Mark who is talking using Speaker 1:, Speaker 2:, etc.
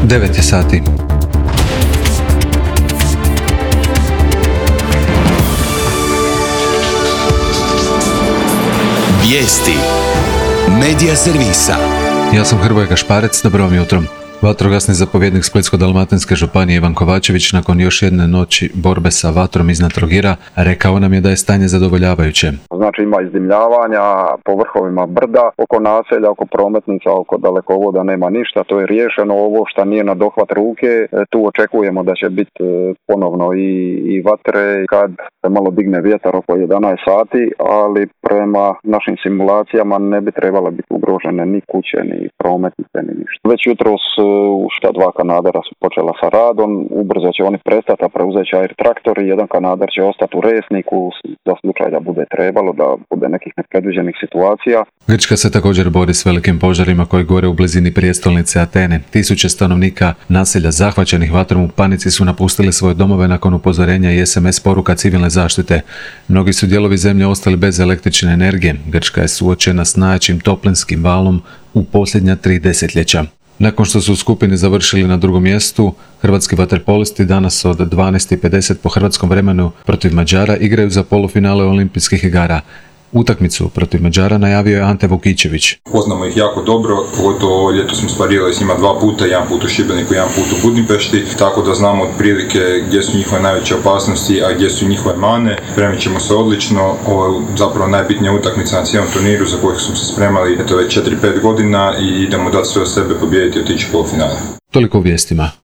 Speaker 1: 9 je sati.
Speaker 2: Vijesti Medija servisa.
Speaker 1: Ja sam Hrvoje Gašparec, dobro vam jutro. Vatrogasni zapovjednik Splitsko-dalmatinske županije Ivan Kovačević nakon još jedne noći borbe sa vatrom iznad Trogira rekao nam je da je stanje zadovoljavajuće.
Speaker 3: Znači ima izdimljavanja po vrhovima brda, oko naselja, oko prometnica, oko dalekovoda nema ništa, to je riješeno. Ovo što nije na dohvat ruke, tu očekujemo da će biti ponovno i vatre kad se malo digne vjetar oko 11 sati, ali prema našim simulacijama ne bi trebala biti ugrožene ni kuće, ni prometnice, ni ništa. Već jutros šta 2 kanadera su počela sa radom, ubrzo će oni prestati, a preuzet će air traktor i jedan kanader će ostati u Resniku za slučaj da bude trebalo, da bude nekih nepredviđenih situacija.
Speaker 1: Grčka se također bori s velikim požarima koji gore u blizini prijestolnice Atene. Tisuće stanovnika naselja zahvaćenih vatrom u panici su napustili svoje domove nakon upozorenja i SMS poruka civilne zaštite. Mnogi su dijelovi zemlje ostali bez električne energije. Grčka je suočena s najjačim toplinskim valom u posljednja 3 desetljeća. Nakon što su u skupini završili na drugom mjestu, hrvatski vaterpolisti danas od 12:50 po hrvatskom vremenu protiv Mađara igraju za polufinale olimpijskih igara. Utakmicu protiv Mađara najavio je Ante Vukičević.
Speaker 4: Poznamo ih jako dobro, pogotovo ljeto smo sparirali s njima 2 puta, jedan put u Šibeniku, jedan put u Budimpešti, tako da znamo otprilike gdje su njihove najveće opasnosti, a gdje su njihove mane. Spremit ćemo se odlično, ovo je zapravo najbitnija utakmica na cijelom turniru za koju smo se spremali već 4-5 godina i idemo dati sve od sebe, pobijediti i otići u polufinale.
Speaker 1: Toliko u vijestima.